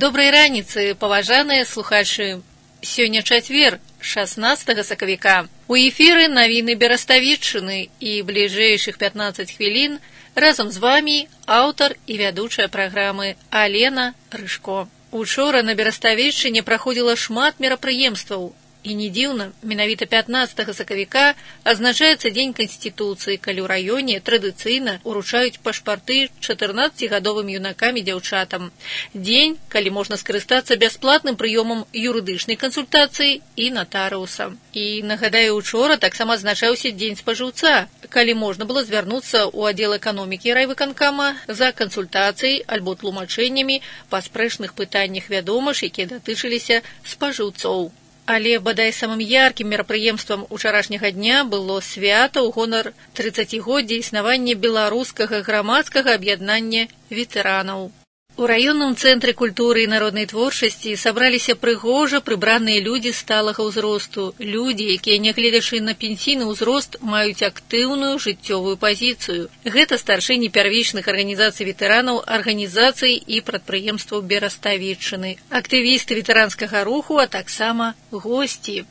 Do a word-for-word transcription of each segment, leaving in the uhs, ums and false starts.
Добрай раніцы, паважаныя слухачы. Сёння чацвер, шаснаццатага сакавіка. У эфіры навіны Бераставіччыны і бліжэйшых пятнаццаць хвілін разам з вамі аўтар і вядучая праграмы Алена Рыжко. Учора на Бераставіччыне праходзіла шмат мерапрыемстваў. І не дзіўна, менавіта пятнаццатага сакавіка азначаецца Дзень Канстытуцыі, калі ў раёне традыцыйна уручаюць пашпарты чатырнаццацігадовым юнакам і дзяўчатам. Дзень, калі можна скарыстацца бясплатным прыёмам юрыдычнай кансультацыі і натарыуса. І, нагадаю, учора таксама адзначаўся Дзень спажыўца, калі можна было звярнуцца ў аддзел эканомікі райвыканкама за кансультацыяй альбо тлумачэннямі па спрэчных пытаннях, вядома ж, якія датычыліся спажыўцоў. Але, бадай, самым яркім мерапрыемствам учарашняга дня было свята ў гонар трыццацігоддзя існавання беларускага грамадскага аб'яднання ветэранаў. У раённым цэнтры культуры і народнай творчасці сабраліся прыгожа прыбраныя людзі сталага ўзросту, людзі, якія, нягледзячы на пенсійны ўзрост, маюць актыўную жыццёвую пазіцыю. Гэта старшыні первічных арганізацый ветэранаў, арганізацый і прадпрыемстваў Бераставіччыны, актывісты ветэранскага руху, а таксама госці.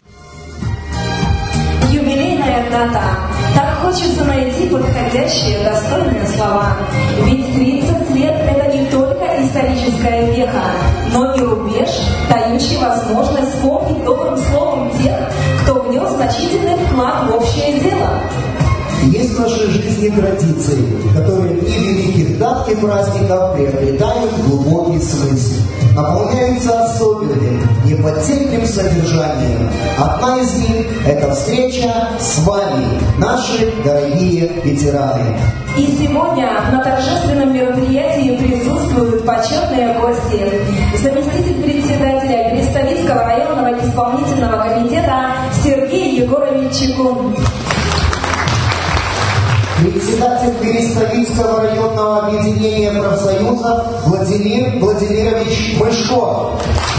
Юбилейная дата. Так хочется найти подходящие, достойные слова. Ведь тридцать лет – это не только историческая веха, но и рубеж, дающий возможность вспомнить добрым словом тех, кто внес значительный вклад в общее дело. Есть в нашей жизни традиции, которые и великих дат и праздников приобретают глубокий смысл, наполняются особенным, неподдельным содержанием. Одна из них – это встреча с вами, наши дорогие ветераны. И сегодня на торжественном мероприятии присутствуют почетные гости. Заместитель председателя Береставицкого районного исполнительного комитета Сергей Егорович Чекун. Председатель Береставицкого районного объединения профсоюзов Владимир Владимирович Мышко.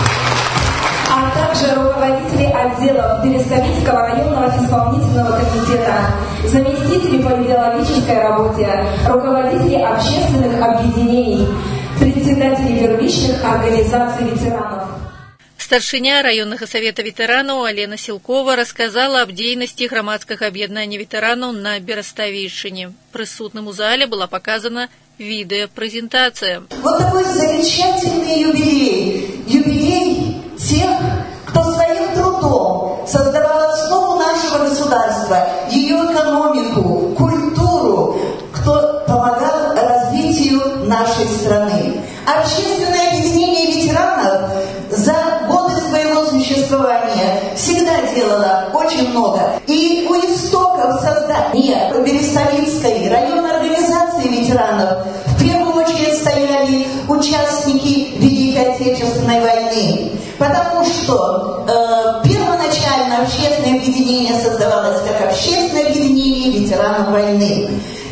А также руководители отделов Береставицкого районного исполнительного комитета, заместители по идеологической работе, руководители общественных объединений, председатели первичных организаций ветеранов. Старшыня раённага савета ветэранаў Алена Сілкова рассказала аб дзейнасці грамадскага аб'яднання ветэранаў на Бераставіччыне. Прысутным у зале была показана видеопрезентация. Вот такой замечательный юбилей. Юбилей тех, кто своим трудом создавал основу нашего государства, ее экономику, культуру, кто помогал развитию нашей страны. Общественное объединение ветеранов за годы своего существования всегда делало очень много. И у истоков создания Береставицкой районной организации ветеранов в первую очередь стояли участники Великой Отечественной войны. Потому что э, первоначально общественное объединение создавалось как общественное объединение ветеранов войны.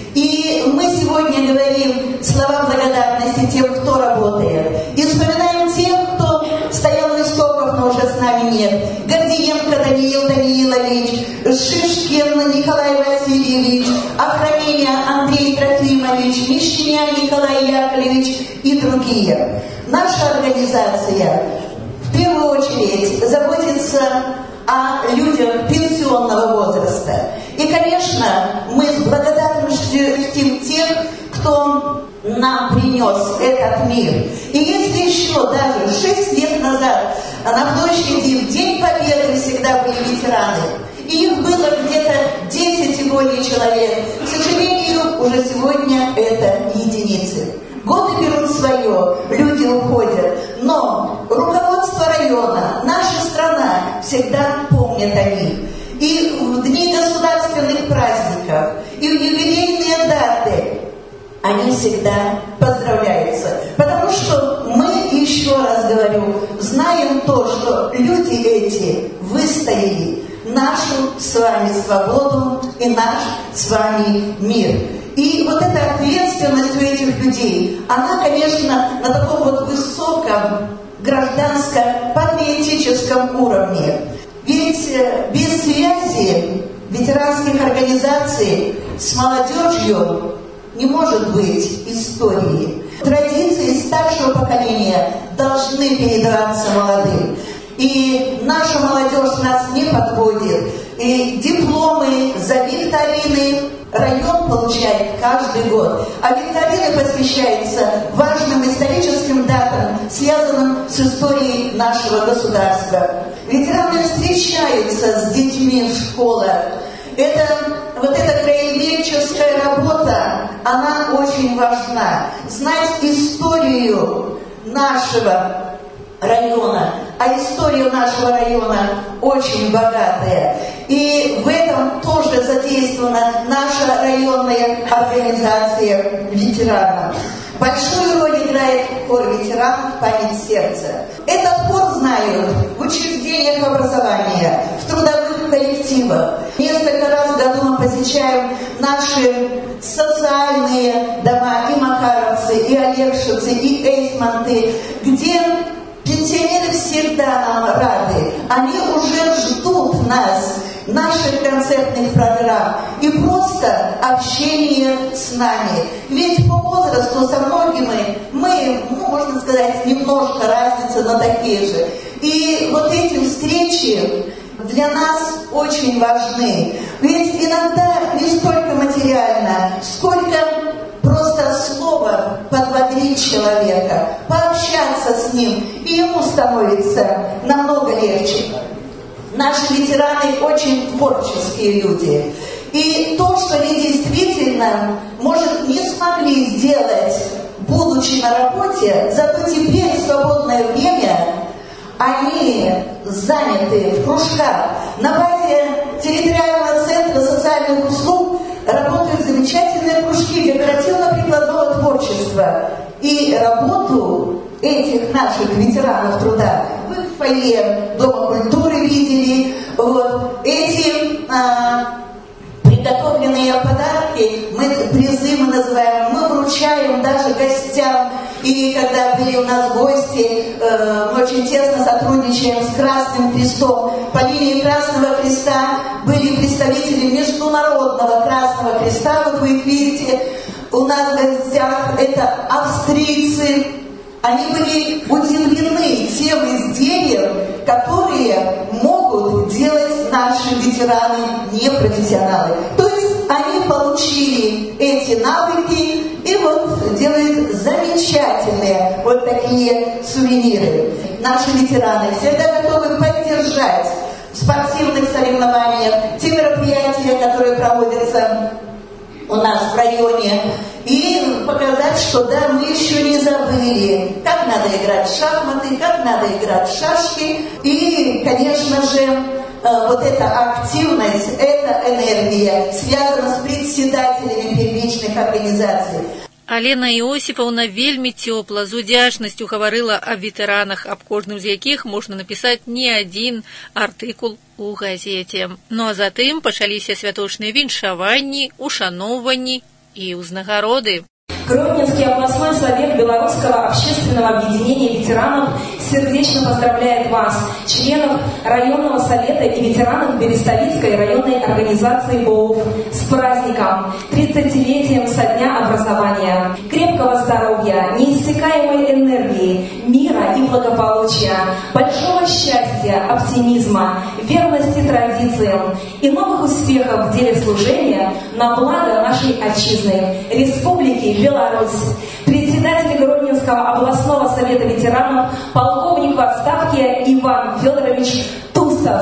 И мы сегодня говорим слова благодарности тем, кто работает. И вспоминаем тех, кто стоял у истоков, но уже с нами нет. Гордиенко Даниил Даниилович, Шишкин Николай Васильевич, Ахраменя Андрей Трофимович, Мещаня Николай Яковлевич и другие. Наша организация в первую очередь заботится о людях пенсионного возраста. И, конечно, мы с благодарностью чтим тех, кто нам принес этот мир. И если еще даже шесть лет назад на площади в День Победы всегда были ветераны, и их было где-то десять и более человек, к сожалению, уже сегодня это единицы. Годы берут свое, люди уходят, но руководство района, наша страна всегда помнит о них. И в дни государственных праздников, и в юбилейные даты они всегда поздравляются. Потому что мы, еще раз говорю, знаем то, что люди эти выстояли нашу с вами свободу и наш с вами мир. И вот эта ответственность у этих людей, она, конечно, на таком вот высоком гражданско-патриотическом уровне. Ведь без связи ветеранских организаций с молодежью не может быть истории. Традиции старшего поколения должны передаваться молодым. И наша молодежь нас не подводит. И дипломы за викторины район получает каждый год. А викторины посвящаются важным историческим датам, связанным с историей нашего государства. Ветераны встречаются с детьми в школах. Это, вот эта краеведческая работа, она очень важна. Знать историю нашего района, а история нашего района очень богатая. И в этом тоже задействована наша районная организация ветеранов. Большую роль играет хор ветеранов «Память сердца». Этот хор знают в учреждениях образования, в трудовых коллективах. Несколько раз в году мы посещаем наши социальные дома, и Макаровцы, и Олегшицы, и Эйсмонты, где пенсионеры всегда нам рады. Они уже ждут нас, наших концертных программ и просто общение с нами. Ведь по возрасту со многими мы, ну, можно сказать, немножко разница, но такие же. И вот эти встречи для нас очень важны. Ведь иногда не столько материально, сколько просто слово подбодрить человека, пообщаться с ним, и ему становится намного легче. Наши ветераны очень творческие люди. И то, что они действительно, может, не смогли сделать, будучи на работе, зато теперь в свободное время они заняты в кружках. На базе территориального центра социальных услуг работают замечательные кружки декоративно-прикладного творчества. И работу этих наших ветеранов труда вы в фойе Дома культуры видели. Вот. Эти а, приготовленные подарки, мы, призы мы называем, мы вручаем даже гостям. И когда были у нас гости, э, мы очень тесно сотрудничаем с Красным Крестом. По линии Красного Креста были представители Международного Красного Креста. Вот вы их видите, у нас в гостях это австрийцы. Они были удивлены тем изделием, которые могут делать наши ветераны-непрофессионалы. То есть они получили эти навыки и вот делают замечательные вот такие сувениры. Наши ветераны всегда готовы поддержать в спортивных соревнованиях те мероприятия, которые проводятся у нас в районе, и показать, что да, мы еще не забыли, как надо играть в шахматы, как надо играть в шашки. И, конечно же, вот эта активность, эта энергия связана с председателями первичных организаций. Алена Іосіфаўна вельмі цёпла, з удзячнасцю гаварыла аб ветэранах, аб кожным з якіх можна напісаць не адзін артыкул у газеце. Ну а затым пачаліся святочныя віншаванні, ушаноўванні і ўзнагароды. Гродненский областной совет Белорусского общественного объединения ветеранов сердечно поздравляет вас, членов районного совета и ветеранов Берестовицкой районной организации БОУФ, с праздником, тридцатилетием со дня образования. Крепкого здоровья, неиссякаемой энергии, мира и благополучия, большого счастья, оптимизма, верности традициям и новых успехов в деле служения на благо нашей отчизны, Республики Беларусь. Председатель Гродненского областного совета ветеранов, полковник в отставке Иван Федорович Тусов.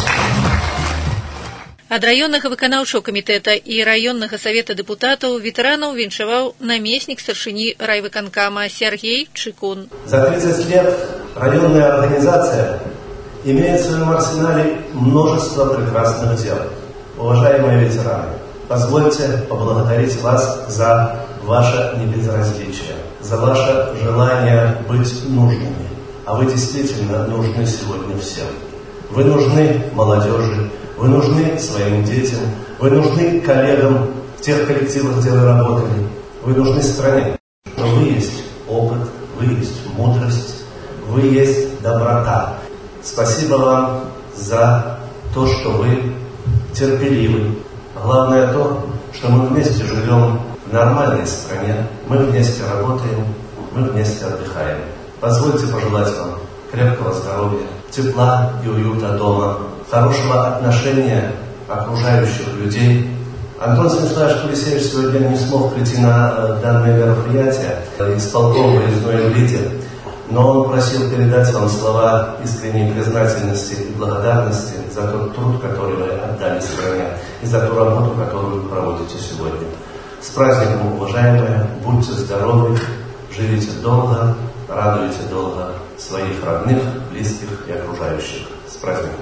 Ад раённага выканаўчага камітэта і раённага савета дэпутатаў ветэранаў віншаваў намеснік старшыні райвыканкама Сергей Чыкун. За тридцать лет районная организация имеет в своем арсенале множество прекрасных дел. Уважаемые ветераны, позвольте поблагодарить вас за ваше небезразличие, за ваше желание быть нужными. А вы действительно нужны сегодня всем. Вы нужны молодежи, вы нужны своим детям, вы нужны коллегам в тех коллективах, где вы работали, вы нужны стране. Но вы есть опыт, вы есть мудрость, вы есть доброта. Спасибо вам за то, что вы терпеливы. Главное то, что мы вместе живем в нормальной стране мы вместе работаем, мы вместе отдыхаем. Позвольте пожелать вам крепкого здоровья, тепла и уюта дома, хорошего отношения окружающих людей. Антон Станиславович Кулисевич сегодня не смог прийти на данное мероприятие, исполком выездной в Лиде, но он просил передать вам слова искренней признательности и благодарности за тот труд, который вы отдали стране, и за ту работу, которую вы проводите сегодня. С праздником, уважаемые, будьте здоровы, живите долго, радуйте долго своих родных, близких и окружающих. С праздником!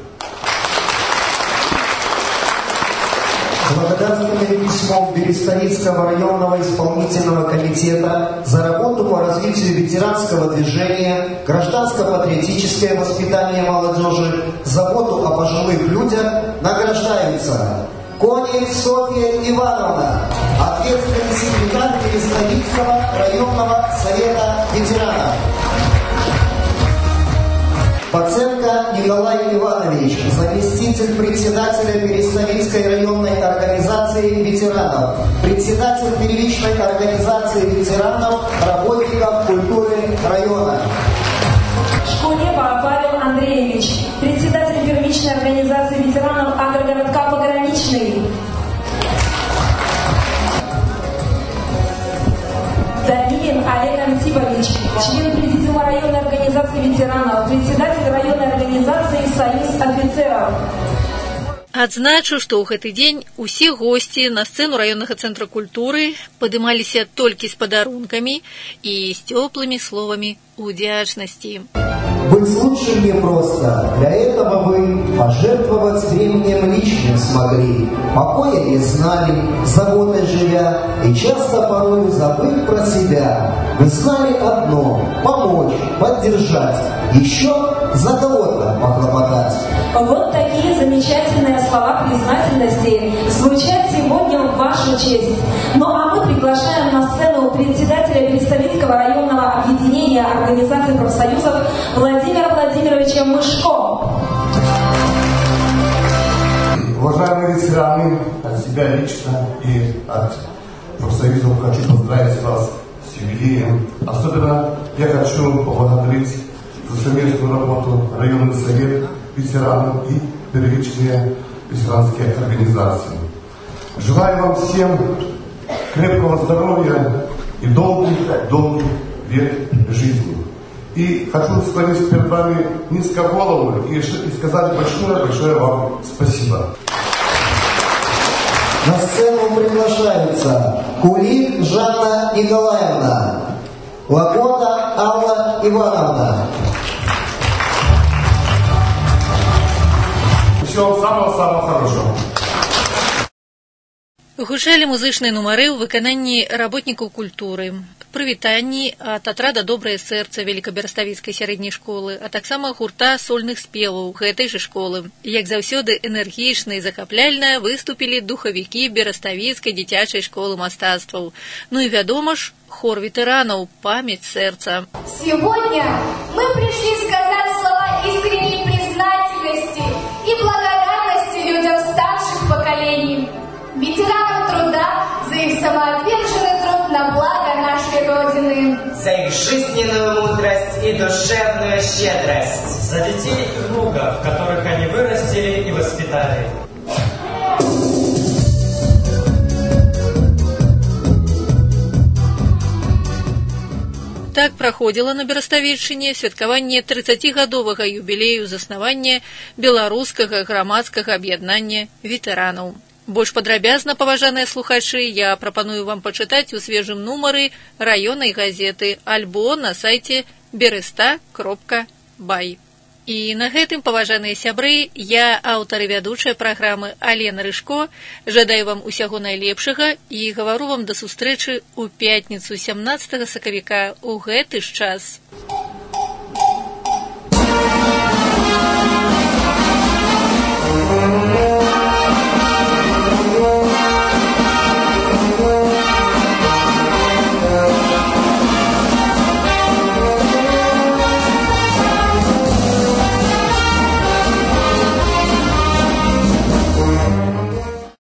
Благодарственным письмом Берестовицкого районного исполнительного комитета за работу по развитию ветеранского движения, гражданско-патриотическое воспитание молодежи, заботу о пожилых людях награждаются Конев Софья Ивановна, ответственный секретарь Берестовицкого районного совета ветеранов. Паценко Николай Иванович, заместитель председателя Берестовицкой районной организации ветеранов, председатель первичной организации ветеранов, работников культуры района. Шкунева Павел Андреевич, председатель первичной организации ветеранов агрогородка Пограничный. Данилин Олег Антипович, член президиума районной организации ветеранов, председатель районной организации «Союз офицеров». Адзначу, што ў гэты дзень усе госці на сцэну раённага цэнтра культуры падымаліся толькі з падарункамі і з цёплымі словамі удзячнасці. Быть лучшим непросто. Для этого вы пожертвовать временем лишним смогли. Покоя не знали, заботой живя, и часто порой забыв про себя. Вы знали одно – помочь, поддержать, еще за кого-то похлопотать. Вот такие замечательные слова признательности звучат сегодня в вашу честь. Ну а мы приглашаем на сцену председателя Берестовицкого районного объединения организаций профсоюзов Владимира Владимировича Мышко. Уважаемые ветераны, от себя лично и от профсоюзов хочу поздравить вас с юбилеем. Особенно я хочу поблагодарить за совместную работу районный совет ветеранов и первичные ветеранские организации. Желаю вам всем крепкого здоровья и долгих-долгих лет жизни. И хочу склонить перед вами низко голову и, и сказать большое-большое вам спасибо. На сцену приглашаются Кулик Жанна Николаевна, Лакота Алла Ивановна. Всего самого-самого хорошего. Гучалі музычныя нумары ў выкананні работнікаў культуры. Прывітанні ад атрада «Добрае сэрца» Великабераставіцкай сярэдняй школы, а таксама гурта сольных спеваў гэтай жа школы. Як заўсёды энергічна і захапляльна выступілі духавікі Бераставіцкай дзіцячай школы мастацтваў. Ну і вядома ж, хор ветэранаў «Памяць сэрца». Сегодня мы пришли сказать слова искренней признательности и благодарности людям старших поколений, ветеранам труда за их самоотверженный труд на благо нашей Родины, за их жизненную мудрость и душевную щедрость, за детей и внуков, которых они вырастили и воспитали. Так праходзіла на Бераставіччыне святкаванне трыццацігадовага юбілею заснавання беларускага грамадскага аб'яднання ветэранаў. Больш падрабязна, паважаныя слухачы, я прапаную вам пачытаць у свежым нумары раённай газеты альбо на сайце береста кропка бай. І на гэтым, паважаныя сябры, я, аўтар і вядучая праграмы Алена Рыжко, жадаю вам усяго найлепшага і гавару вам да сустрэчы ў пятніцу сямнаццатага сакавіка ў гэты ж час.